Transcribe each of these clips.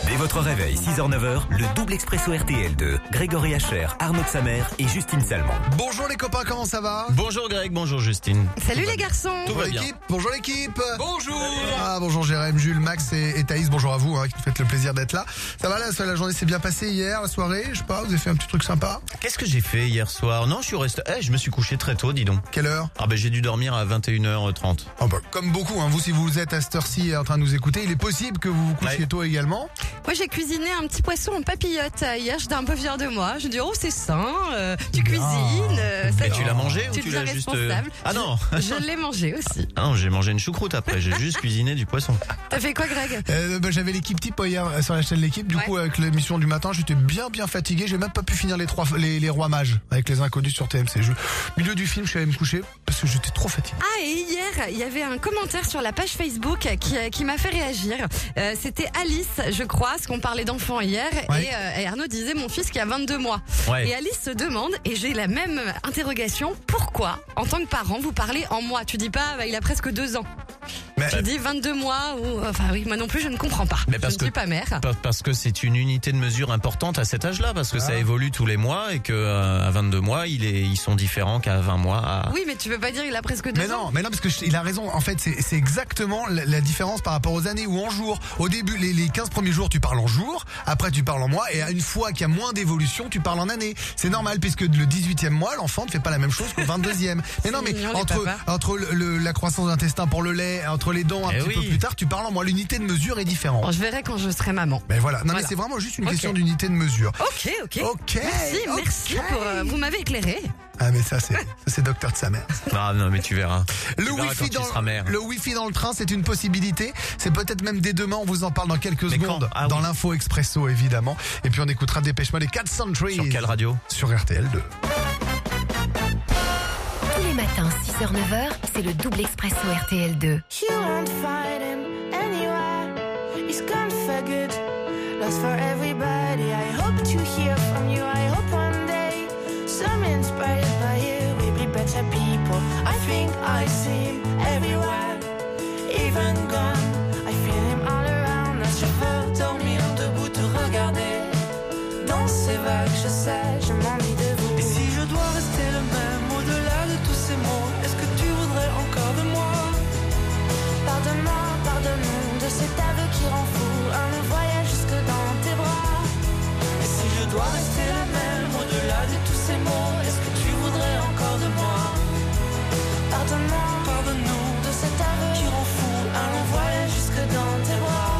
Dès votre réveil, 6h-9h, le double expresso RTL de Grégory Hacher, Arnaud de Samer et Justine Salmon. Bonjour les copains, comment ça va? Bonjour Greg, bonjour Justine. Salut les garçons. Tout va bien. Bonjour l'équipe. Bonjour. Ah, bonjour Jérém, Jules, Max et Thaïs, bonjour à vous qui nous faites le plaisir d'être là. Ça va là, la journée s'est bien passée hier, la soirée, je sais pas, vous avez fait un petit truc sympa? Qu'est-ce que j'ai fait hier soir? Non, je suis resté... je me suis couché très tôt, dis donc. Quelle heure? Ah ben j'ai dû dormir à 21h30. Oh bah, comme beaucoup, vous si vous êtes à cette heure-ci en train de nous écouter, il est possible que vous vous couchiez tôt également. Moi j'ai cuisiné un petit poisson en papillote hier, j'étais un peu fière de moi. Je dis oh c'est sain, tu cuisines. Et tu l'as mangé ou tu l'as juste... responsable. Ah non. Je l'ai mangé aussi. Ah non, j'ai mangé une choucroute après, j'ai juste cuisiné du poisson. T'as fait quoi Greg? J'avais l'équipe type hier sur la chaîne L'équipe, du coup avec l'émission du matin j'étais bien fatigué, j'ai même pas pu finir les rois mages avec les inconnus sur TMC. Milieu du film je suis allé me coucher parce que j'étais trop fatigué. Ah et hier il y avait un commentaire sur la page Facebook qui m'a fait réagir. C'était Alice je crois, parce qu'on parlait d'enfants hier et Arnaud disait mon fils qui a 22 mois. Ouais. Et Alice se demande, et j'ai la même interrogation, pourquoi en tant que parent vous parlez en mois? Tu dis pas il a presque 2 ans. Mais Tu dis 22 mois ou... Enfin oui, moi non plus je ne comprends pas. Mais parce je ne suis pas mère. Parce que c'est une unité de mesure importante à cet âge-là, parce que ça évolue tous les mois et que à 22 mois, ils sont différents qu'à 20 mois. Oui, mais tu peux pas dire il a presque 2 ans. Mais non, parce que il a raison. En fait, c'est exactement la différence par rapport aux années ou en jours. Au début, les 15 premiers jours, tu parles en jours. Après, tu parles en mois. Et une fois qu'il y a moins d'évolution, tu parles en années. C'est normal, puisque le 18e mois, l'enfant ne fait pas la même chose qu'au 22e. Mais non, mais mignon, entre la croissance d'intestin pour le lait, entre les dents un petit peu plus tard, tu parles en mois. L'unité de mesure est différente. Bon, je verrai quand je serai maman. Mais voilà. Non, mais c'est vraiment juste une question d'unité de mesure. Ok. Merci pour... vous m'avez éclairé. Ah, mais ça, c'est docteur de sa mère. Ah non, mais tu verras. Le Wi-Fi dans le train, c'est une possibilité. C'est peut-être même dès demain. On vous en parle dans quelques secondes. Dans l'info expresso, évidemment. Et puis on écoutera Dépêche Mode et Cat Century. Sur quelle radio? Sur RTL 2. Tous les matins, 6h-9h, c'est le double expresso RTL 2. You won't find him anywhere. He's gone for good, lost for everybody. I hope to hear from you. I hope one day, some inspired by you, we'll be better people. I think I see him everywhere, even gone. I feel him all around. As je veux dormir debout, te regarder. Dans ces vagues, je sais, je m'ennuie de vous. Et si je dois rester le même au-delà de tous ces mots, est-ce que tu voudrais encore de moi? Pardonne-moi, pardonne-nous de cet aveu qui rend fou. Un voyage jusque dans tes bras. Et si je dois rester la même au-delà de tous ces mots, est-ce que tu voudrais encore de moi? Pardonne-moi, pardonne-nous de cet aveu qui rend fou. Un long voyage jusque dans tes bras.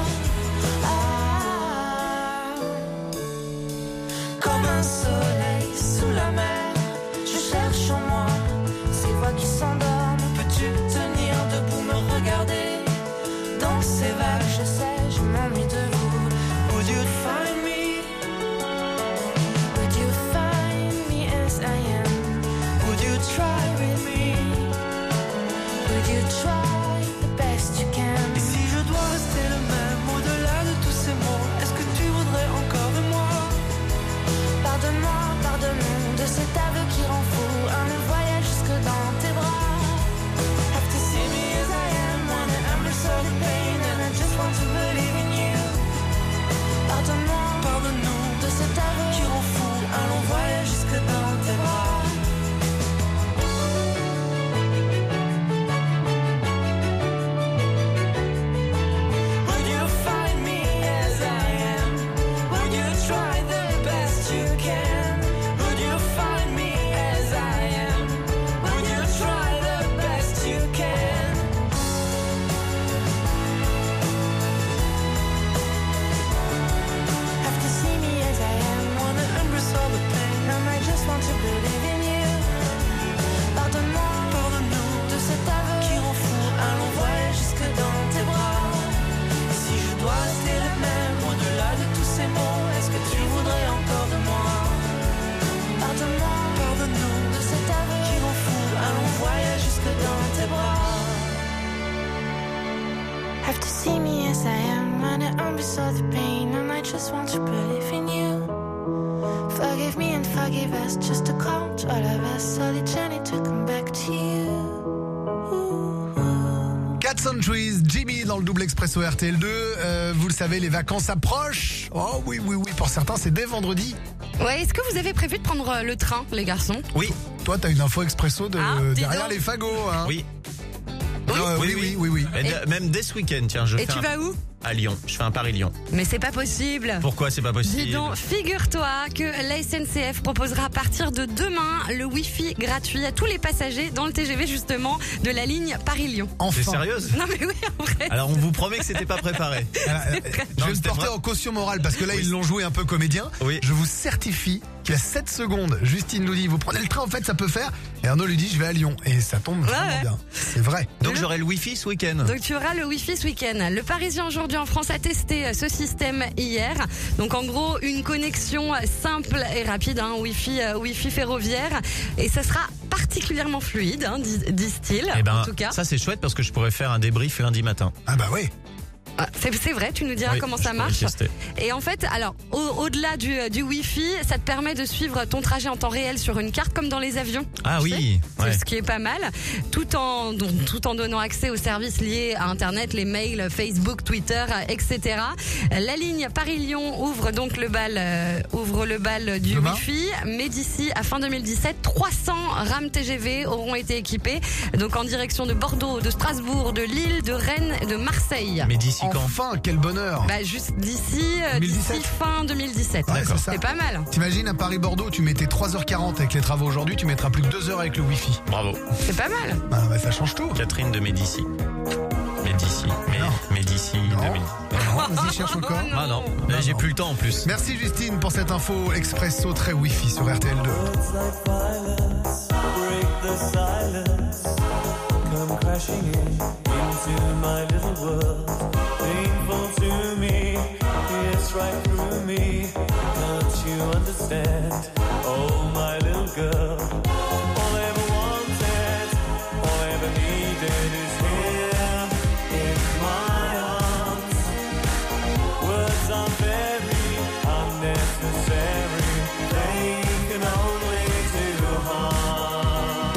Comme un soleil sous la mer, je cherche en moi ces voix qui s'endorment. Peux-tu tenir debout, me regarder? Dans ces vagues, je sais, je m'ennuie de vous. Would you find me? Would you find me as I am? Would you try with me? Would you try the best you can? Et si je dois rester le même au-delà de tous ces mots, est-ce que tu voudrais encore de moi? Pardonne-moi, pardonne-nous de cet aveu qui rend fou. Un voyage jusque dans tes bras. Have to see me as I am, wanna embrace all the pain, and I just want to believe in you. Pardonne-moi, pardonne-nous de cet aveu qui rend fou. Un long voyage jusque dans tes bras. Would you find me as I am? Would you try the best you can? Would you find me as I am? Would you try the best you can? Have to see me as I am, wanna embrace all the pain, and I just want to believe in you. Pardonne-moi, pardonne-nous de cet aveu qui rend fou. Un long voyage jusque dans tes bras. Et si je dois rester le même au-delà de tous ces mots, est-ce que tu voudrais encore de moi? Pardonne-moi, pardonne-nous de cet aveu qui rend fou. Un long voyage jusque dans tes bras. Have to see me as I am, wanna embrace all the pain, and I just want to believe in you. Forgive me and forgive us, just a call to all of us, so the journey to come back to you. Cat Centuries, Jimmy dans le double expresso RTL2. Vous le savez, les vacances approchent. Oh oui, pour certains, c'est dès vendredi. Ouais, est-ce que vous avez prévu de prendre le train, les garçons? Oui. Toi, t'as une info expresso dis derrière donc. les fagots. Hein. Oui. Oui. Même dès ce week-end, tiens, Et tu vas où? À Lyon. Je fais un Paris-Lyon. Mais c'est pas possible. Pourquoi c'est pas possible? Dis donc, figure-toi que la SNCF proposera à partir de demain le Wi-Fi gratuit à tous les passagers dans le TGV justement de la ligne Paris-Lyon. Enfin. T'es sérieuse? Non mais oui, en vrai. Alors on vous promet que c'était pas préparé. Je vais me porter en caution morale parce que là, ils l'ont joué un peu comédien. Oui. Je vous certifie qu'il y a 7 secondes, Justine nous dit, vous prenez le train, en fait, ça peut faire. Et Arnaud lui dit, je vais à Lyon. Et ça tombe vraiment bien. C'est vrai. Donc j'aurai le Wi-Fi ce week-end. Donc tu auras le Wi-Fi ce week-end. Le Parisien aujourd'hui en France a testé ce système hier. Donc en gros, une connexion simple et rapide, Wi-Fi ferroviaire. Et ça sera particulièrement fluide, disent-ils. Eh ben, en tout cas. ça c'est chouette parce que je pourrais faire un débrief lundi matin. Ah bah oui. C'est vrai, tu nous diras Oui, comment je ça pourrais marche. tester. Et en fait, alors au-delà du Wi-Fi, ça te permet de suivre ton trajet en temps réel sur une carte comme dans les avions. Ah Tu oui, sais, ouais. c'est ce qui est pas mal, tout en donnant accès aux services liés à Internet, les mails, Facebook, Twitter, etc. La ligne Paris-Lyon ouvre donc le bal du Demain. Wi-Fi, mais d'ici à fin 2017, 300 rames TGV auront été équipées, donc en direction de Bordeaux, de Strasbourg, de Lille, de Rennes, et de Marseille. Mais d'ici quand? Enfin, quel bonheur. Bah juste d'ici 2017. fin 2017. Ouais, c'est ça. C'est pas mal. T'imagines à Paris-Bordeaux, tu mettais 3h40 avec les travaux aujourd'hui, tu mettras plus que 2 heures avec le Wi-Fi. Bravo. C'est pas mal. Bah, ça change tout. Catherine de Médicis. Non. Médicis. Non, vas-y, cherche encore. Oh, non. Ah non, là, j'ai plus le temps en plus. Merci Justine pour cette info expresso très Wi-Fi sur RTL2. Words like violence break the silence, come crashing into my little world. Painful to me, it's right through me. Don't you understand? Oh, my little girl. All I ever wanted, all I ever needed is here in my arms. Words are very unnecessary. They can only do harm.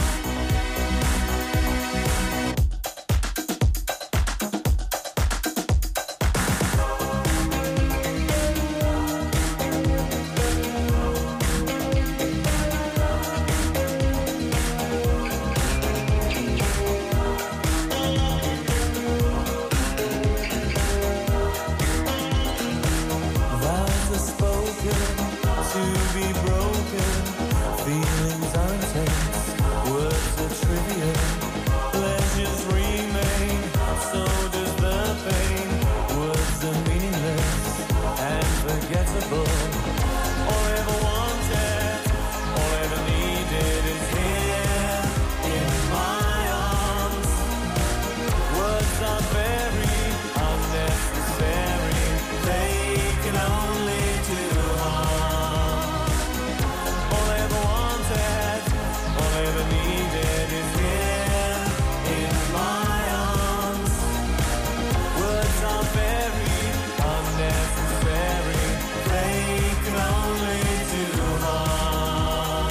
Vows are spoken to be broken. Feelings are intense, words are trivial. Pleasures remain, so does the pain. Words are meaningless and forgettable. All I ever wanted, all I ever needed is here in my arms. Words are very unnecessary. They can only do harm. All I ever wanted, all I ever needed is here in my arms. Words are very unnecessary. They can only do harm.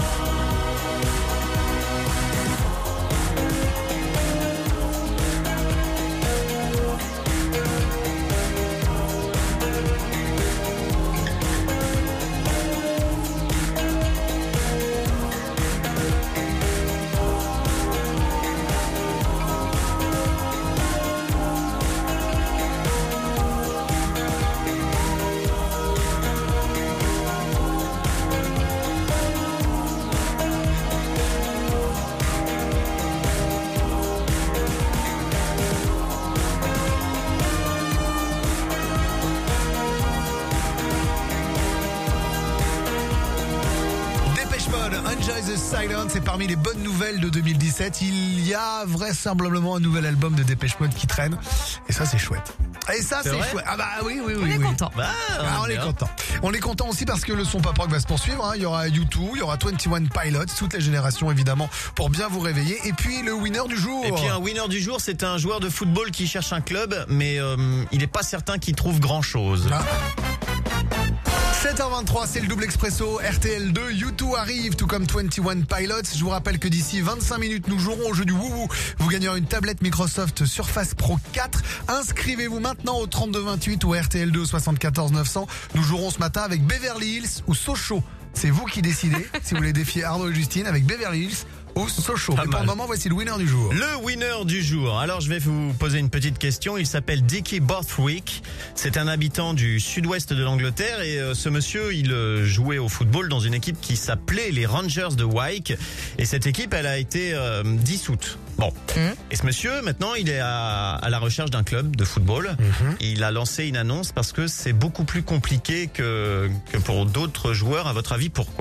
Dépêche Mode, Enjoy the Silence, c'est parmi les bonnes nouvelles de 2017. Il y a vraisemblablement un nouvel album de Dépêche Mode qui traîne. Et ça, c'est chouette. Et ça, c'est vrai chouette. Ah bah oui. On est content. Bah, Ah, on est bien. content. On est content aussi parce que le son pop rock va se poursuivre. Hein. Il y aura U2, il y aura 21 Pilots, toutes les générations évidemment pour bien vous réveiller. Et puis le winner du jour. Et puis un winner du jour, c'est un joueur de football qui cherche un club, mais il n'est pas certain qu'il trouve grand chose. Ah. 7h23, c'est le double expresso RTL2. U2 arrive, tout comme 21 Pilots. Je vous rappelle que d'ici 25 minutes, nous jouerons au jeu du Woowoo. Vous gagnerez une tablette Microsoft Surface Pro 4. Inscrivez-vous maintenant au 3228 ou RTL2 74 900. Nous jouerons ce matin avec Beverly Hills ou Sochaux. C'est vous qui décidez si vous voulez défier Arnaud et Justine avec Beverly Hills ou Sochaux. Mais pour le moment, voici le winner du jour. Le winner du jour. Alors, je vais vous poser une petite question. Il s'appelle Dickie Borthwick. C'est un habitant du sud-ouest de l'Angleterre et ce monsieur, il jouait au football dans une équipe qui s'appelait les Rangers de Wyke. Et cette équipe, elle a été dissoute. Bon. Et ce monsieur, maintenant, il est à la recherche d'un club de football. Il a lancé une annonce parce que c'est beaucoup plus compliqué que pour d'autres joueurs. À votre avis, pourquoi ?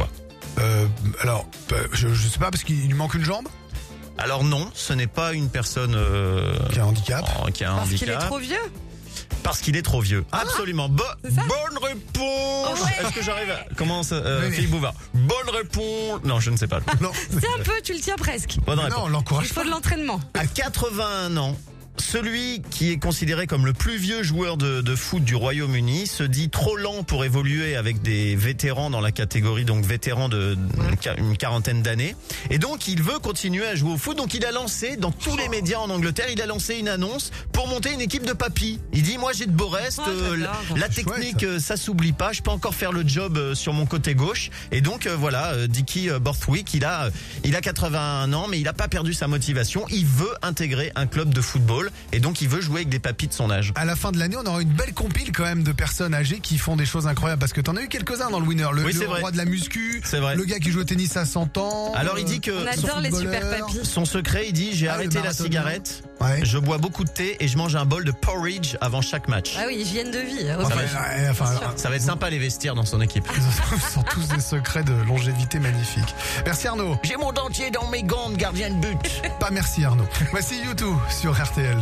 Je sais pas, parce qu'il lui manque une jambe. Alors non, ce n'est pas une personne qui a un handicap. Qui a un Parce handicap. qu'il est trop vieux. Parce qu'il est trop vieux. Absolument. c'est ça Bonne réponse. Ouais. Est-ce que j'arrive à... Comment ça Oui. Philippe Bouvard. Bonne réponse. Non, je ne sais pas. Non, C'est un peu, tu le tiens presque. Bonne réponse. non, on l'encourage Il pas. faut de l'entraînement. À 81 ans, celui qui est considéré comme le plus vieux joueur de foot du Royaume-Uni se dit trop lent pour évoluer avec des vétérans dans la catégorie, donc vétérans une quarantaine d'années. Et donc, il veut continuer à jouer au foot. Donc, il a lancé, dans tous les médias en Angleterre, il a lancé une annonce pour monter une équipe de papy. Il dit, moi, j'ai de beau reste, j'adore. la C'est technique, chouette. ça s'oublie pas. Je peux encore faire le job sur mon côté gauche. Et donc, voilà, Dickie Borthwick, il a 81 ans, mais il a pas perdu sa motivation. Il veut intégrer un club de football. Et donc, il veut jouer avec des papys de son âge. À la fin de l'année, on aura une belle compile quand même de personnes âgées qui font des choses incroyables. Parce que t'en as eu quelques-uns dans le winner. Oui, c'est Le vrai. roi de la muscu. C'est vrai. Le gars qui joue au tennis à 100 ans. Alors, il dit que On son adore les super footballeur. papis. Son secret, il dit, j'ai Ah, le arrêté la marathonien. cigarette, Ouais. je bois beaucoup de thé et je mange un bol de porridge avant chaque match. Ah oui, hygiène de vie. Enfin, Ça va être sympa les vestiaires dans son équipe. ce sont tous des secrets de longévité magnifiques. Merci Arnaud. J'ai mon dentier dans mes gants de gardien de but. Pas merci Arnaud. Voici U2 sur RTL2.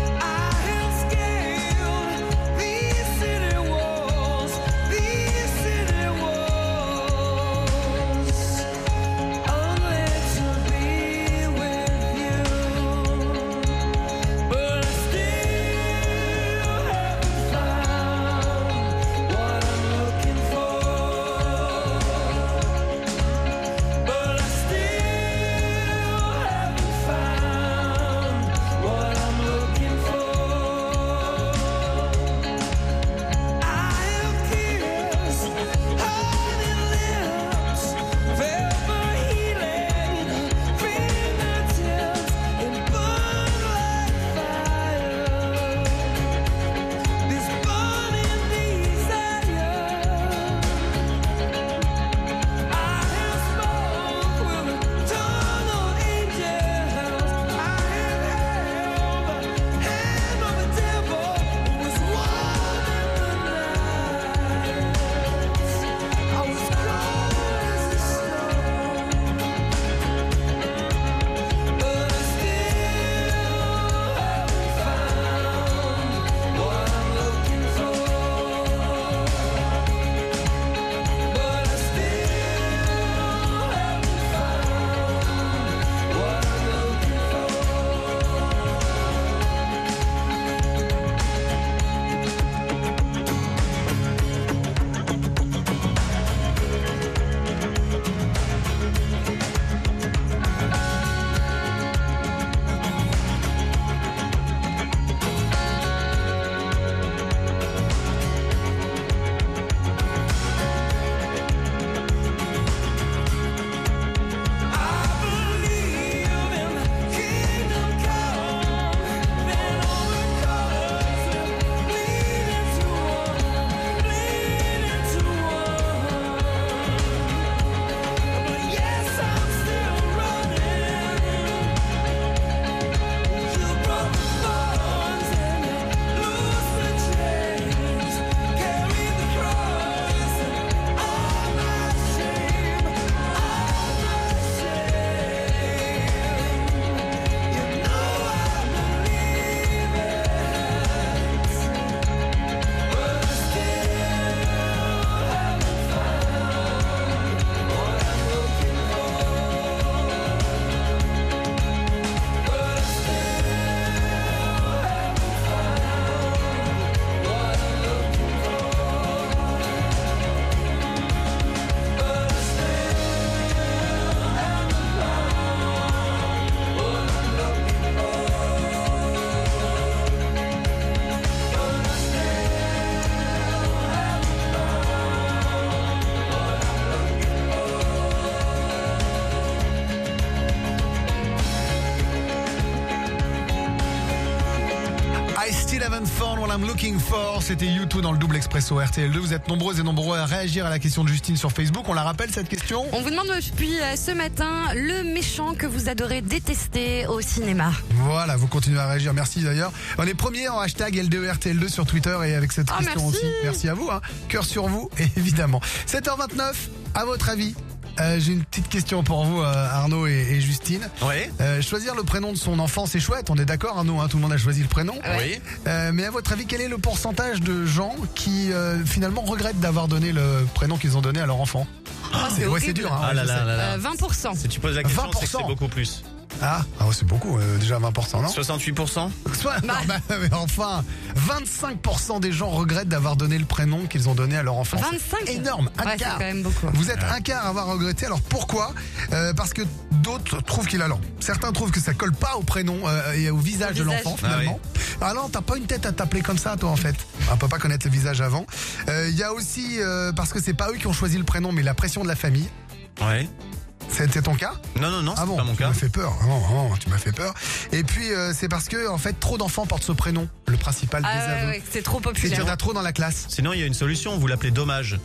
These city walls, these city Eleven Thorn, What I'm Looking For. C'était U2 dans le double expresso RTL2. Vous êtes nombreuses et nombreux à réagir à la question de Justine sur Facebook. On la rappelle cette question? On vous demande depuis ce matin le méchant que vous adorez détester au cinéma. Voilà, vous continuez à réagir. Merci d'ailleurs. On est premiers en hashtag L2RTL2 sur Twitter et avec cette question merci. aussi. Merci à vous. Cœur sur vous, évidemment. 7h29, à votre avis? J'ai une petite question pour vous, Arnaud et Justine. Ouais. Choisir le prénom de son enfant, c'est chouette, on est d'accord, Arnaud, tout le monde a choisi le prénom. Oui. Mais à votre avis, quel est le pourcentage de gens qui finalement regrettent d'avoir donné le prénom qu'ils ont donné à leur enfant? C'est Ouais, c'est dur, Ah ouais, là je sais. là là là. 20%. Si tu poses la question, c'est que 20%. c'est beaucoup plus. Ah ouais, c'est beaucoup, déjà 20%, non? 68%. Non, mais enfin, 25% des gens regrettent d'avoir donné le prénom qu'ils ont donné à leur enfant. 25? C'est énorme, un Ouais, c'est quart. quand même beaucoup. Vous êtes un quart à avoir regretté. Alors pourquoi? Parce que d'autres trouvent qu'il a alors. Certains trouvent que ça colle pas au prénom et au visage de visage. l'enfant finalement. Ah non, t'as pas une tête à t'appeler comme ça toi en fait. On peut pas connaître le visage avant. Il y a aussi parce que c'est pas eux qui ont choisi le prénom, mais la pression de la famille. Ouais. C'était ton cas? Non, c'est Ah bon, pas mon tu cas. m'as fait peur. Non, tu m'as fait peur. Et puis c'est parce que en fait trop d'enfants portent ce prénom, le principal Ah désaveu. ouais, c'est trop C'est qu'il y populaire. en a trop dans la classe. Sinon, il y a une solution, vous l'appelez Dommage.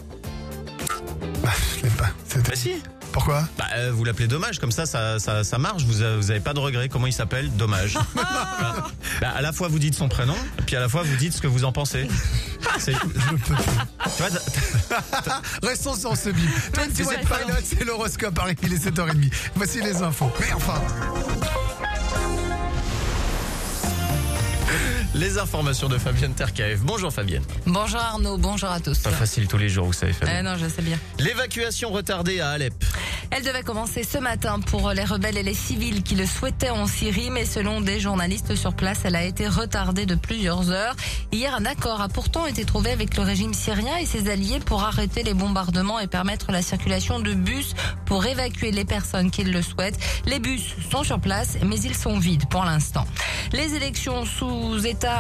Je l'aime pas. Bah si. Pourquoi? Vous l'appelez Dommage, comme ça marche, vous avez pas de regret. Comment il s'appelle? Dommage. Voilà. À la fois vous dites son prénom, puis à la fois vous dites ce que vous en pensez. Je peux plus. Tu vois, Restons sur ce bip. 21 sais Pilots, c'est l'horoscope, Harry, il est 7h30. Voici les infos. Mais enfin, les informations de Fabienne Terkaev. Bonjour Fabienne. Bonjour Arnaud, bonjour à tous. Pas facile tous les jours, vous savez Fabienne. Non, je sais bien. L'évacuation retardée à Alep. Elle devait commencer ce matin pour les rebelles et les civils qui le souhaitaient en Syrie, mais selon des journalistes sur place, elle a été retardée de plusieurs heures. Hier, un accord a pourtant été trouvé avec le régime syrien et ses alliés pour arrêter les bombardements et permettre la circulation de bus pour évacuer les personnes qui le souhaitent. Les bus sont sur place, mais ils sont vides pour l'instant. Les élections sous état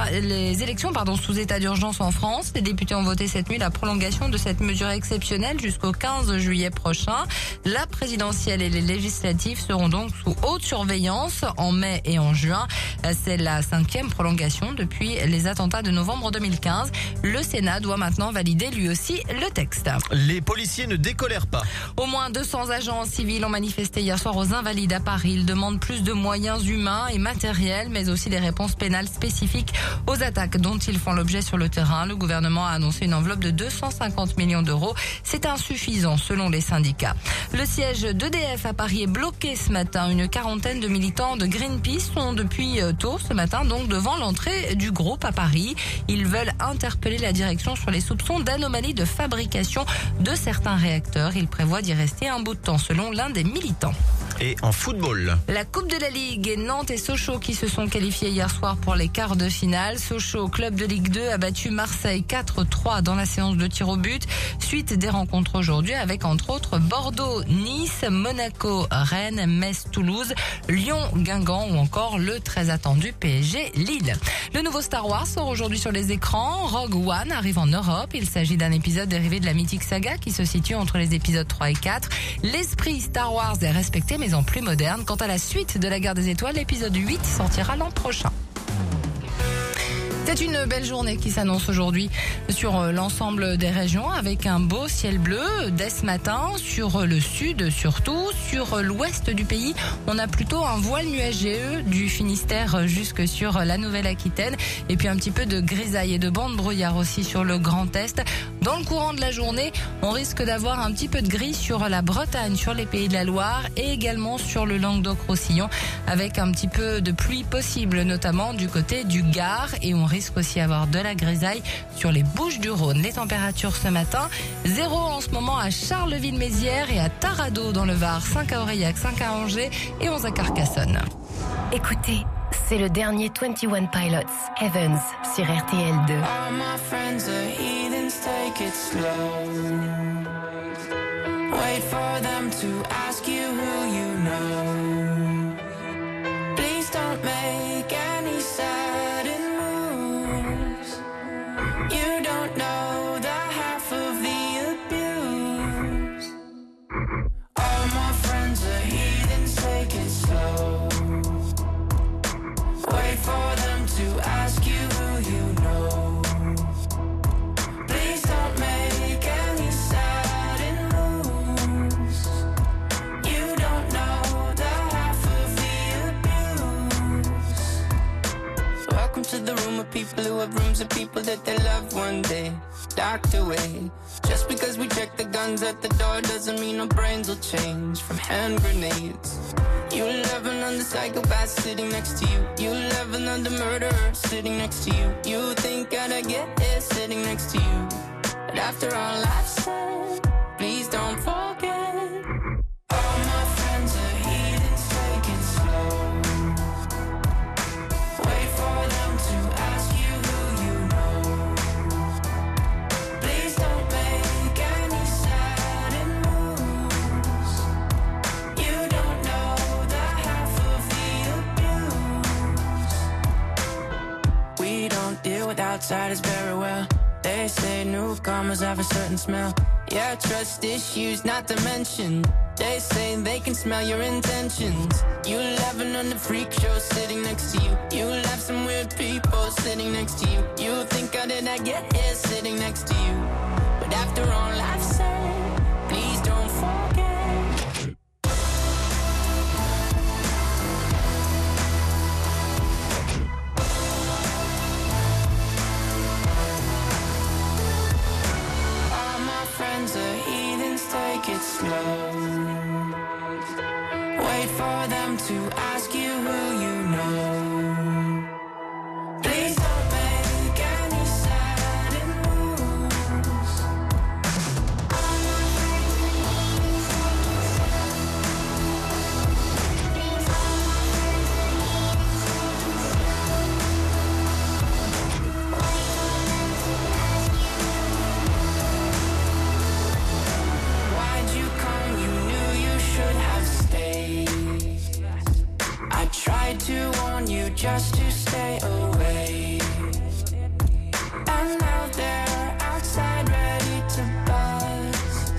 d'urgence en France. Les députés ont voté cette nuit la prolongation de cette mesure exceptionnelle jusqu'au 15 juillet prochain. La présidentielle et les législatives seront donc sous haute surveillance en mai et en juin. C'est la 5e prolongation depuis les attentats de novembre 2015. Le Sénat doit maintenant valider lui aussi le texte. Les policiers ne décolèrent pas. Au moins 200 agents civils ont manifesté hier soir aux Invalides à Paris. Ils demandent plus de moyens humains et matériels, mais aussi des réponses pénales spécifiques aux attaques dont ils font l'objet sur le terrain. Le gouvernement a annoncé une enveloppe de 250 millions d'euros. C'est insuffisant selon les syndicats. Le siège d'EDF à Paris est bloqué ce matin. Une quarantaine de militants de Greenpeace sont depuis tôt ce matin donc devant l'entrée du groupe à Paris. Ils veulent interpeller la direction sur les soupçons d'anomalies de fabrication de certains réacteurs. Ils prévoient d'y rester un bout de temps selon l'un des militants. Et en football. La Coupe de la Ligue, Nantes et Sochaux qui se sont qualifiés hier soir pour les quarts de finale. Sochaux, club de Ligue 2, a battu Marseille 4-3 dans la séance de tir au but. Suite des rencontres aujourd'hui avec entre autres Bordeaux, Nice, Monaco, Rennes, Metz, Toulouse, Lyon, Guingamp ou encore le très attendu PSG Lille. Le nouveau Star Wars sort aujourd'hui sur les écrans. Rogue One arrive en Europe. Il s'agit d'un épisode dérivé de la mythique saga qui se situe entre les épisodes 3 et 4. L'esprit Star Wars est respecté mais en plus moderne. Quant à la suite de la Guerre des Étoiles, l'épisode 8 sortira l'an prochain. C'est une belle journée qui s'annonce aujourd'hui sur l'ensemble des régions avec un beau ciel bleu dès ce matin sur le sud surtout. Sur l'ouest du pays, on a plutôt un voile nuageux du Finistère jusque sur la Nouvelle-Aquitaine et puis un petit peu de grisaille et de bandes brouillard aussi sur le Grand Est. Dans le courant de la journée, on risque d'avoir un petit peu de gris sur la Bretagne, sur les Pays de la Loire et également sur le Languedoc-Roussillon avec un petit peu de pluie possible notamment du côté du Gard et on risque aussi avoir de la grisaille sur les Bouches-du-Rhône. Les températures ce matin, 0 en ce moment à Charleville-Mézières et à Taradeau dans le Var, 5 à Aurillac, 5 à Angers et 11 à Carcassonne. Écoutez, c'est le dernier 21 Pilots, Heavens, sur RTL2. All my friends are heathens, take it slow. Wait for them to ask you who you know. Please don't make any sudden moves. You don't know the half of the abuse. All my friends are heathens, take it slow. Wait for them to ask you who of rooms of people that they loved one day docked away. Just because we check the guns at the door doesn't mean our brains will change from hand grenades. You love another psychopath sitting next to you. You love another murderer sitting next to you. You think I'd get here sitting next to you. But after all I've said, please don't forget. All my friends are heathens, take it slow. Wait for them to ask you who you know. Please don't make any sudden moves. You don't know the half of the abuse. We don't deal with outsiders very well. They say newcomers have a certain smell. Yeah, trust issues not to mention. They say they can smell your intentions. You laughing on the freak show sitting next to you. You laugh some weird people sitting next to you. You think how did I get here sitting next to you? But after all I've said, please don't forget. All my friends are heathens, take it slow. Wait for them to ask you who you know. Please don't make any sudden moves. Why'd you come? You knew you should have stayed. I tried to warn you just to stay away. And now they're outside ready to buzz.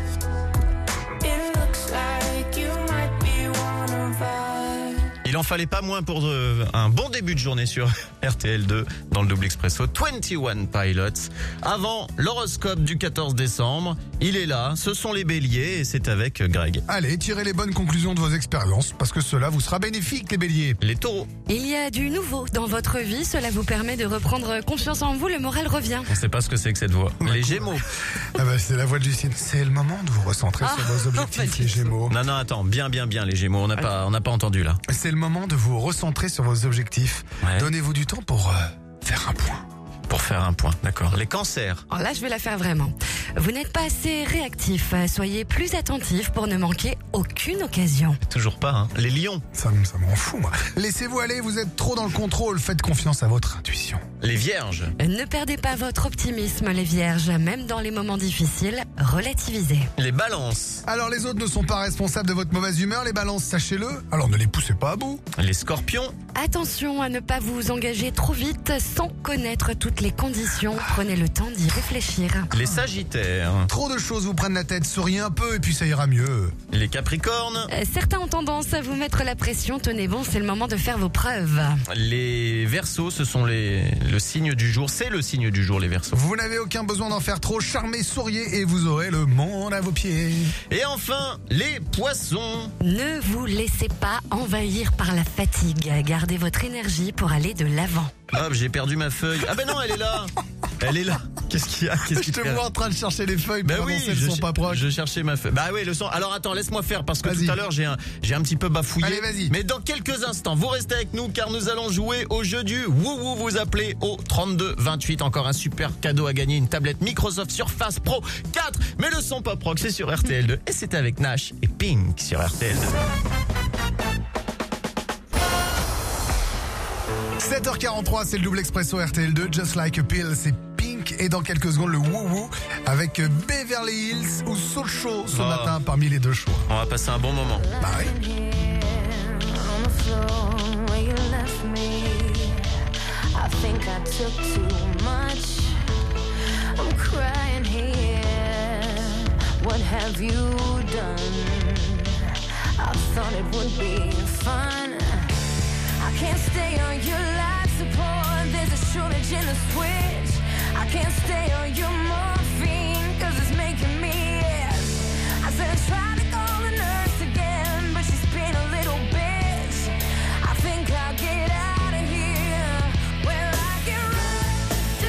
It looks like you might be one of us. Il en fallait pas moins pour un bon début de journée sur RTL2 dans le double expresso 21 Pilots. Avant l'horoscope du 14 décembre, il est là, ce sont les béliers et c'est avec Greg. Allez, tirez les bonnes conclusions de vos expériences, parce que cela vous sera bénéfique, les béliers. Les taureaux, Il y a du nouveau dans votre vie, cela vous permet de reprendre confiance en vous, le moral revient. on sait pas ce que c'est que cette voix. Les gémeaux, Ah bah, c'est la voix de Justine. C'est le moment de vous recentrer sur vos objectifs, les gémeaux. non attends, bien les gémeaux, on n'a pas entendu là. C'est le moment de vous recentrer sur vos objectifs. Ouais. Donnez-vous du temps pour faire un point. Pour faire un point, d'accord. Les cancers, Alors là, je vais la faire vraiment. Vous n'êtes pas assez réactif, soyez plus attentif pour ne manquer aucune occasion. toujours pas, hein. Les lions, Ça m'en fout, moi. Laissez-vous aller, vous êtes trop dans le contrôle. Faites confiance à votre intuition. les vierges, Ne perdez pas votre optimisme, les vierges, même dans les moments difficiles, relativisez. les balances, Alors, les autres ne sont pas responsables de votre mauvaise humeur, les balances, sachez-le. Alors, ne les poussez pas à bout. les scorpions, Attention à ne pas vous engager trop vite sans connaître toutes les conditions. Prenez le temps d'y réfléchir. les sagittaires, Trop de choses vous prennent la tête, souriez un peu et puis ça ira mieux. les capricornes, Certains ont tendance à vous mettre la pression. Tenez bon, c'est le moment de faire vos preuves. les verseaux, ce sont le signe du jour, c'est le signe du jour les verseaux. Vous n'avez aucun besoin d'en faire trop, charmez, souriez et vous aurez le monde à vos pieds. Et enfin, les poissons. Ne vous laissez pas envahir par la fatigue. Gardez votre énergie pour aller de l'avant. Hop, j'ai perdu ma feuille. Ah ben non, elle est là. Elle est là. Qu'est-ce qu'il y a? Qu'est-ce Je qui te fait vois en train de chercher les feuilles pour Ben oui, annoncer le son pas proche. je cherchais ma feuille. Bah oui, le son. Alors attends, laisse-moi faire parce que Vas-y. tout à l'heure j'ai un petit peu bafouillé. Allez, vas-y. Mais dans quelques instants, vous restez avec nous car nous allons jouer au jeu du Wouhou. Vous appelez au 32 28. Encore un super cadeau à gagner, une tablette Microsoft Surface Pro 4. Mais le son pop rock, c'est sur RTL2 et c'est avec Nash et Pink sur RTL2. 7h43, c'est le double expresso RTL2, Just Like a Pill, c'est Pink et dans quelques secondes le wouhou avec Beverly Hills ou Socho ce matin parmi les deux choix. On va passer un bon moment. Bah oui. On the floor where you left me, I think I took too much. I'm crying here. What have you done? I thought it would be fun. I can't stay on your life support. There's a shortage in the switch. I can't stay on your morphine 'cause it's making me itch. I said try to call the nurse again, but she's been a little bitch. I think I'll get out of here where I can run to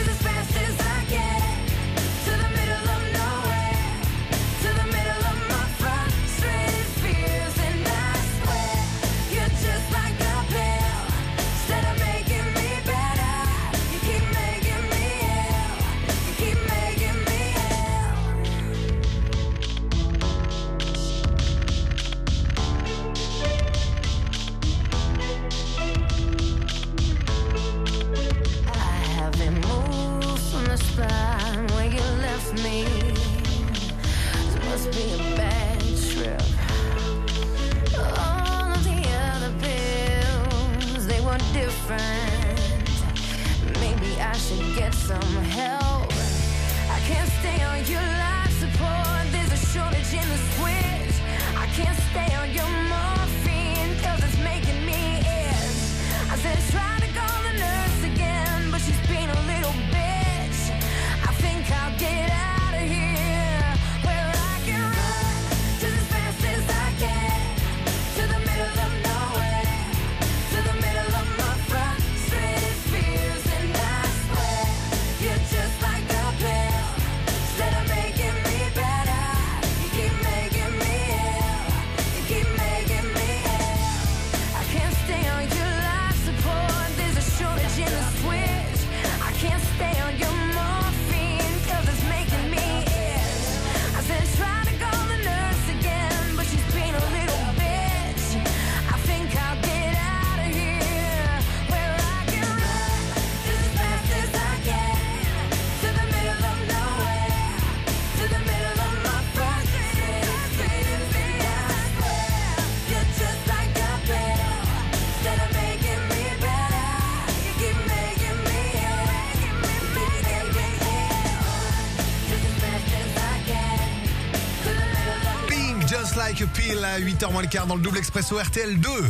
some help. I can't stay on your life support. There's a shortage in the switch. I can't stay on your morphine, cause it's making me itch. I said try to call the nurse again, but she's being a little bitch. I think I'll get out of here, where I can run just as fast as I can, to the middle of nowhere, to the middle of my frustrated fears. And I swear, you're just like a pill. Instead of making me better, you keep making me ill. You keep making me ill. I can't stay on your life support. There's a shortage in the switch. I can't stay on your morphine, cause it's making me itch. I said try to call the nurse again, but she's being a little bitch. I think I'll get out of here, where I can run just as fast as I can, to the middle of nowhere, to the middle of my frustrated fears. And I swear, you're just like a pill. Instead of making me better, you keep making me ill. Making me ill. Just as fast as I can, to the middle of Pink, Just Like a Pill à 8h moins le quart dans le double expresso RTL 2.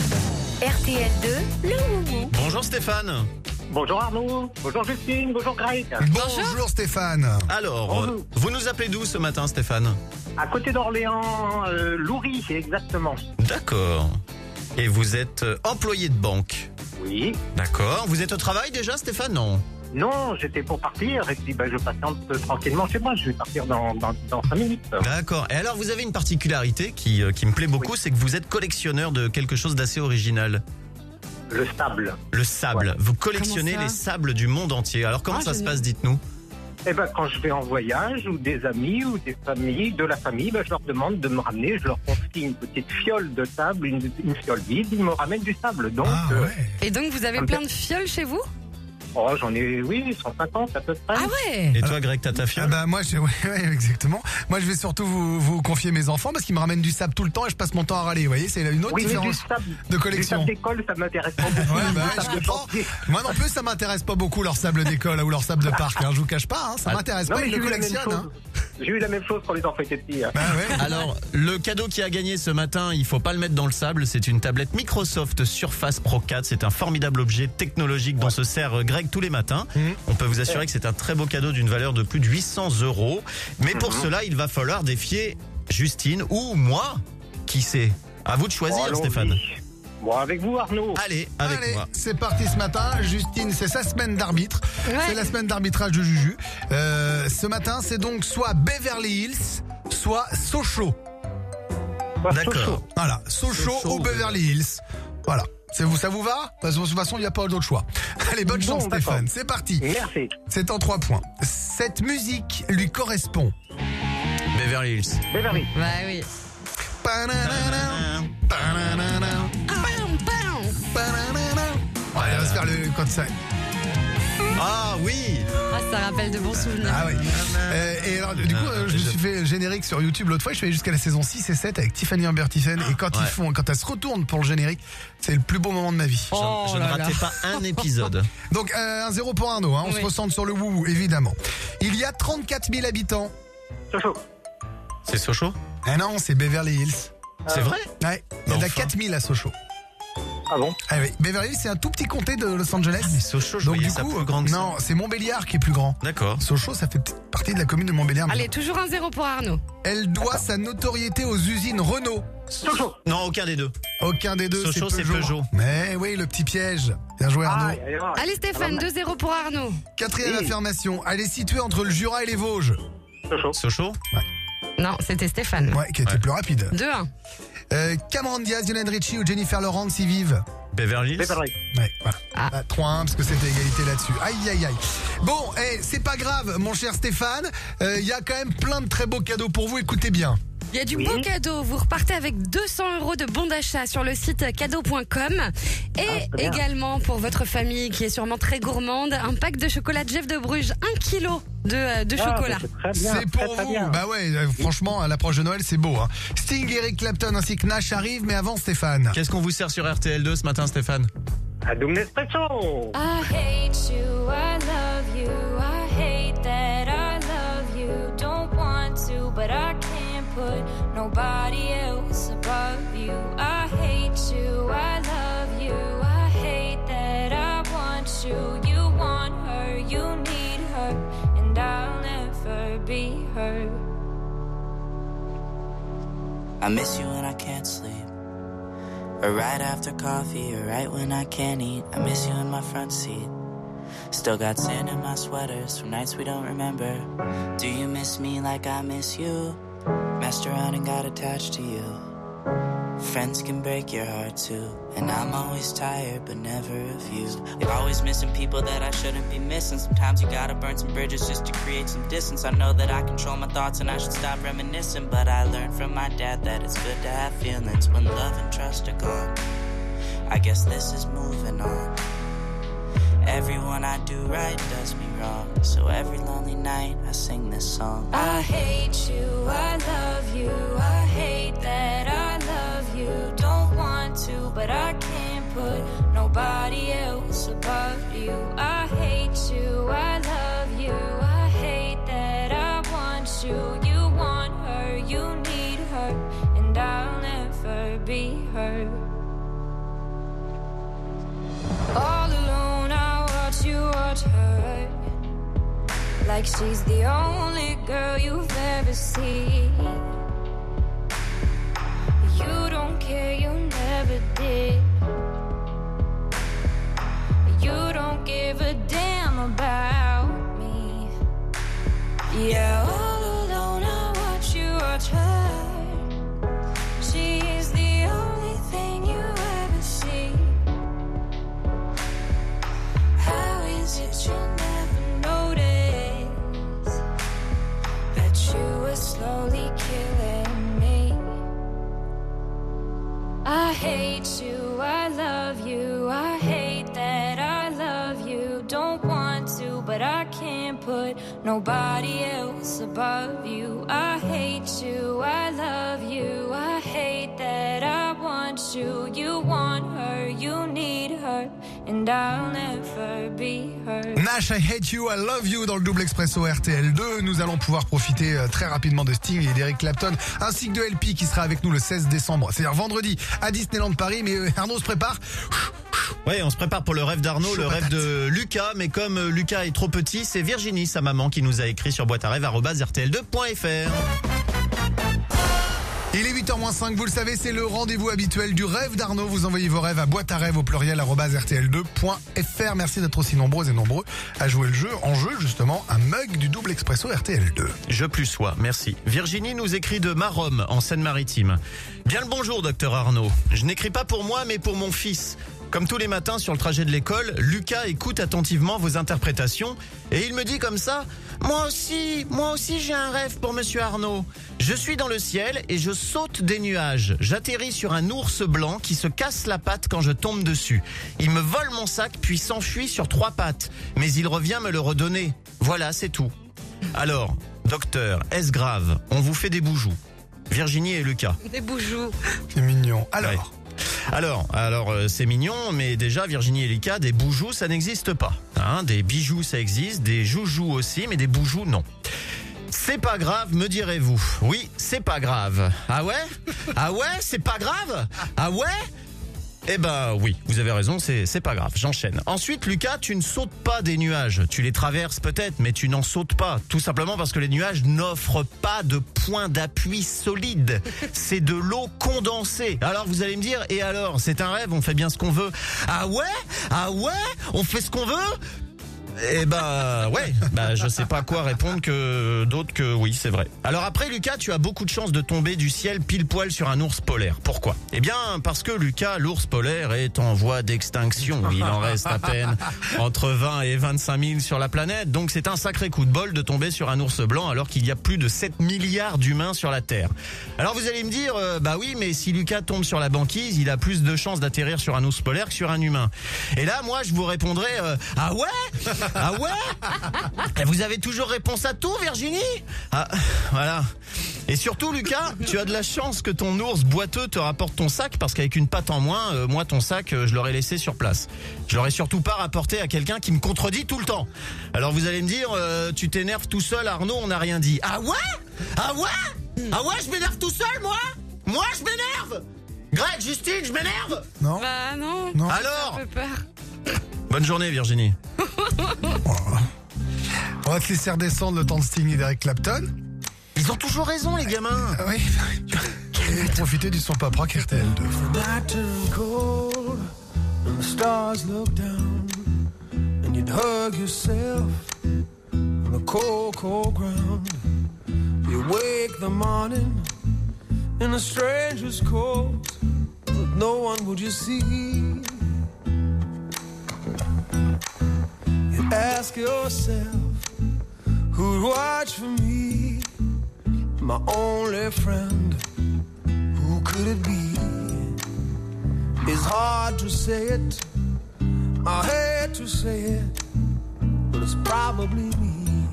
RTL 2, le Woumou. Bonjour Stéphane. Bonjour Arnaud, bonjour Justine, bonjour Greg. Bonjour Stéphane. Alors, Bonjour. vous nous appelez d'où ce matin Stéphane? À côté d'Orléans, Loury, exactement. D'accord. Et vous êtes employé de banque? Oui. D'accord. Vous êtes au travail déjà Stéphane? Non. Non, j'étais pour partir et puis je patiente tranquillement chez moi. Je vais partir dans 5 minutes. D'accord. Et alors vous avez une particularité qui me plaît beaucoup, c'est que vous êtes collectionneur de quelque chose d'assez original. Le sable. Le sable. Ouais. Vous collectionnez Comment ça les sables du monde entier. Alors comment ça se génial. passe, dites-nous? Eh ben, quand je vais en voyage ou des amis ou des familles, de la famille, je leur demande de me ramener. Je leur confie une petite fiole de sable, une fiole vide. Ils me ramènent du sable. Donc, Ah ouais. Et donc vous avez plein de fioles chez vous? j'en ai, 150 à peu près. Ah ouais. Et toi Greg, t'as ta Ah fiole? bah moi ouais, exactement. Moi je vais surtout vous confier mes enfants parce qu'ils me ramènent du sable tout le temps et je passe mon temps à râler. Vous voyez, c'est une autre Oui, mais du différence sable, de du collection. sable d'école, ça m'intéresse pas beaucoup. Ouais, bah Du ouais, sable je de comprends. chantier. Moi non plus, ça m'intéresse pas beaucoup leur sable d'école ou leur sable de parc. Hein, je vous cache pas, hein, ça Ah, m'intéresse Non, pas. mais Ils j'ai le eu la même collectionnent. Hein. chose. J'ai eu la même chose quand les enfants étaient petits. Bah ouais. Alors, le cadeau qui a gagné ce matin, il faut pas le mettre dans le sable, c'est une tablette Microsoft Surface Pro 4. C'est un formidable objet technologique dont se sert Greg tous les matins. On peut vous assurer que c'est un très beau cadeau d'une valeur de plus de 800 €. Mais pour cela, il va falloir défier Justine ou moi. Qui sait? À vous de choisir, Allons-y. Stéphane. Bon, avec vous Arnaud. Allez, avec Allez, moi. c'est parti ce matin. Justine, c'est sa semaine d'arbitre. Ouais. C'est la semaine d'arbitrage de Juju. Ce matin, c'est donc soit Beverly Hills, soit Sochaux. D'accord. Voilà, Sochaux Sochaux ou Beverly Hills. Voilà. Ça vous va? De toute façon, il n'y a pas d'autre choix. Allez, bonne chance Bon, d'accord. Stéphane. C'est parti. Merci. C'est en 3 points. Cette musique lui correspond. Beverly Hills. Beverly. Bah oui. Pananana, pananana, Bam, bam. pananana. Ouais, il va se faire le code ça. Ah oui. Ah, ça rappelle de bons souvenirs. Ah oui. Et alors, du coup, je me suis fait le générique sur YouTube l'autre fois. Je suis allé jusqu'à la saison 6 et 7 avec Tiffany Amber Thiessen. Et quand Ouais. quand elle se retourne pour le générique, c'est le plus beau moment de ma vie. Oh Je ne là là. ratais pas un épisode. Donc, 1-0 pour Arnaud. Hein. On Oui. se ressente sur le wouhou, évidemment. Il y a 34 000 habitants. Sochaux. C'est Sochaux? Ah non, c'est Beverly Hills. C'est vrai? Ouais. Il y en a Enfin. 4000 à Sochaux. Ah bon? Ah oui. Beverly Hills, c'est un tout petit comté de Los Angeles. Mais Sochaux, je Donc voyais du ça coup, plus grand que ça. non, c'est Montbéliard qui est plus grand. D'accord. Sochaux, ça fait partie de la commune de Montbéliard. Allez, toujours 1-0 pour Arnaud. Elle doit sa notoriété aux usines Renault. Sochaux. Non, aucun des deux. Aucun des deux, Sochaux, c'est Peugeot. Mais oui, le petit piège. Bien joué Arnaud. Aïe, aïe, aïe. Allez Stéphane, 2-0 pour Arnaud. Quatrième Oui. affirmation. Elle est située entre le Jura et les Vosges. Sochaux. Sochaux? Non, c'était Stéphane. Ouais, qui était Ouais. plus rapide. 2-1. Cameron Diaz, Lionel Richie ou Jennifer Lawrence y vivent. Beverly Hills? Beverly. Ouais, voilà. Ah. 3-1 parce que c'était égalité là-dessus. Aïe, aïe, aïe. Bon, c'est pas grave, mon cher Stéphane. Il y a quand même plein de très beaux cadeaux pour vous. Écoutez bien. Il y a du Oui. beau cadeau. Vous repartez avec 200 € de bons d'achat sur le site cadeau.com. Et très bien. également pour votre famille qui est sûrement très gourmande, un pack de chocolat Jeff de Bruges, 1 kilo de chocolat. C'est très bien. C'est pour très, très vous. bien. Bah ouais, franchement, à l'approche de Noël, c'est beau. Hein. Sting, Eric Clapton ainsi que Nash arrivent, mais avant Stéphane. Qu'est-ce qu'on vous sert sur RTL2 ce matin, Stéphane? Un double espresso. Ah, hate you, I love you, nobody else above you. I hate you, I love you, I hate that I want you. You want her, you need her, and I'll never be her. I miss you when I can't sleep, or right after coffee, or right when I can't eat. I miss you in my front seat. Still got sand in my sweaters from nights we don't remember. Do you miss me like I miss you? Messed around and got attached to you. Friends can break your heart too, and I'm always tired but never of you. You're always missing people that I shouldn't be missing. Sometimes you gotta burn some bridges just to create some distance. I know that I control my thoughts and I should stop reminiscing, but I learned from my dad that it's good to have feelings when love and trust are gone. I guess this is moving on. Everyone I do right does me wrong, so every lonely night I sing this song. I hate you, I love you, I hate that I love you. Don't want to, but I can't put nobody else above you. I hate you, I love you, I hate that I want you. You want her, you need her, and I'll never be her. All alone I watch you watch her, like she's the only girl you've ever seen. You don't care, you never did. You don't give a damn about me. Yeah, all alone I watch you watch her. She's the only thing you ever see. How is it you never notice that you were slowly killing me? I hate you, I love you, I hate that I love you. Don't want to, but I can't put nobody else above you. I hate you, I love you, I hate that I want you. You want her, you need her, and I'll never be her. Nash, I Hate You, I Love You dans le double expresso RTL2. Nous allons pouvoir profiter très rapidement de Sting et d'Eric Clapton, ainsi que de LP qui sera avec nous le 16 décembre, c'est-à-dire vendredi à Disneyland Paris. Mais Arnaud se prépare. Ouais, on se prépare pour le rêve d'Arnaud, le rêve de Lucas. Mais comme Lucas est trop petit, c'est Virginie, sa maman, qui nous a écrit sur boîte-à-rêve@rtl2.fr. Il est 8h-5, vous le savez, c'est le rendez-vous habituel du rêve d'Arnaud. Vous envoyez vos rêves à boîte-à-rêve au pluriel @rtl2.fr. Merci d'être aussi nombreux et nombreux à jouer le jeu. En jeu, justement, un mug du double expresso RTL2. Je plus sois, merci. Virginie nous écrit de Maromme, en Seine-Maritime. Bien le bonjour, docteur Arnaud. Je n'écris pas pour moi, mais pour mon fils. Comme tous les matins sur le trajet de l'école, Lucas écoute attentivement vos interprétations et il me dit comme ça: Moi aussi j'ai un rêve pour monsieur Arnaud. Je suis dans le ciel et je saute des nuages. J'atterris sur un ours blanc qui se casse la patte quand je tombe dessus. Il me vole mon sac puis s'enfuit sur 3 pattes. Mais il revient me le redonner. Voilà, c'est tout. Alors, docteur, est-ce grave? On vous fait des boujoux. Virginie et Lucas. Des boujoux. C'est mignon. Ouais. Alors, c'est mignon, mais déjà, Virginie et Lucas, des boujoux, ça n'existe pas. Hein, des bijoux, ça existe, des joujoux aussi, mais des boujoux, non. C'est pas grave, me direz-vous. Oui, c'est pas grave. Ah ouais? Ah ouais, c'est pas grave? Ah ouais? Eh ben oui, vous avez raison, c'est pas grave, j'enchaîne. Ensuite, Lucas, tu ne sautes pas des nuages. Tu les traverses peut-être, mais tu n'en sautes pas. Tout simplement parce que les nuages n'offrent pas de point d'appui solide. C'est de l'eau condensée. Alors vous allez me dire, et alors, c'est un rêve, on fait bien ce qu'on veut. Ah ouais? Ah ouais? On fait ce qu'on veut? Eh ben ouais, je sais pas quoi répondre que d'autre que oui, c'est vrai. Alors après, Lucas, tu as beaucoup de chance de tomber du ciel pile poil sur un ours polaire. Pourquoi? Eh bien parce que Lucas, l'ours polaire, est en voie d'extinction. Il en reste à peine entre 20 et 25 000 sur la planète. Donc c'est un sacré coup de bol de tomber sur un ours blanc alors qu'il y a plus de 7 milliards d'humains sur la Terre. Alors vous allez me dire, oui, mais si Lucas tombe sur la banquise, il a plus de chances d'atterrir sur un ours polaire que sur un humain. Et là, moi, je vous répondrai, ah ouais? Ah ouais? Vous avez toujours réponse à tout, Virginie? Ah, voilà. Et surtout, Lucas, tu as de la chance que ton ours boiteux te rapporte ton sac, parce qu'avec une patte en moins, moi, ton sac, je l'aurais laissé sur place. Je l'aurais surtout pas rapporté à quelqu'un qui me contredit tout le temps. Alors vous allez me dire, tu t'énerves tout seul, Arnaud, on n'a rien dit. Ah ouais? Ah ouais? Ah ouais, je m'énerve tout seul, moi je m'énerve. Greg, Justine, je m'énerve. Non. Bah non. Non. Alors, Un peu peur. bonne journée, Virginie. On va te laisser redescendre le temps de Sting et d'Eric Clapton. Ils ont toujours raison, les gamins. Oui. Et profiter du son pop rock RTL 2. night turned cold and the stars look down and you'd hug yourself on the cold, cold ground. You wake the morning in a stranger's coat, but no one would you see. You ask yourself, who'd watch for me, my only friend? Who could it be? It's hard to say it, I hate to say it, but it's probably me.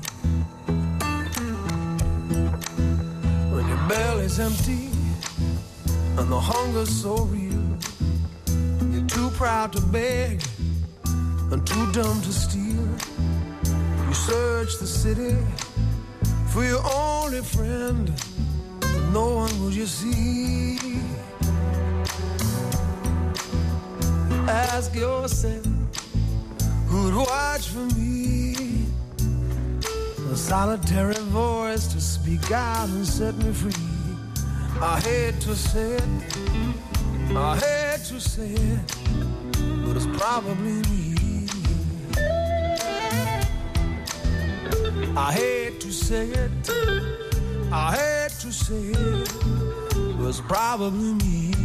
When your belly's empty and the hunger's so real, you're too proud to beg and too dumb to steal. You search the city for your only friend, but no one will you see. You ask yourself, who'd watch for me? A solitary voice to speak out and set me free. I hate to say it, I hate to say it, but it's probably me. I hate to say it, I hate to say it, but it's probably me.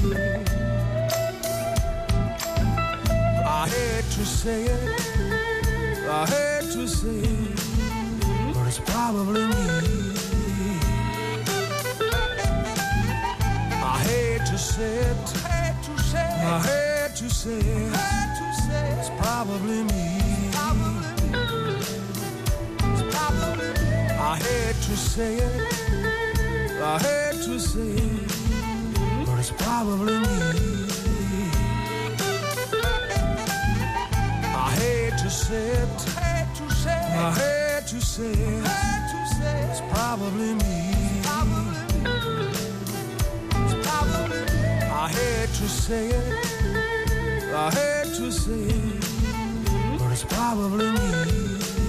I hate to say it, I hate to say it, but it's probably me. I hate to say it, I hate to say it, it's probably me. I hate to say it, I hate to say it, but it's probably me. I hate to say it, I hate to say it, it's probably me. I hate to say it, I hate to say it, but it's probably me.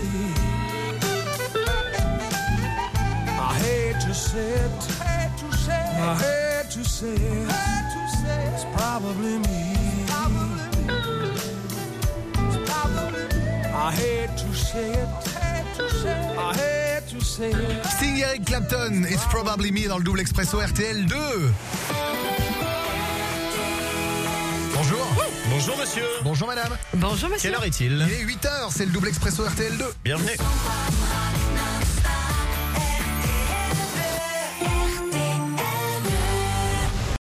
I hate to say it, I hate to say it, it's probably me. I hate to say it, I hate to say it. Sting et Eric Clapton, It's Probably Me dans le double expresso RTL 2. Bonjour. Bonjour, monsieur. Bonjour madame. Bonjour monsieur. Quelle heure est-il? Il est 8h, c'est le double expresso RTL 2. Bienvenue.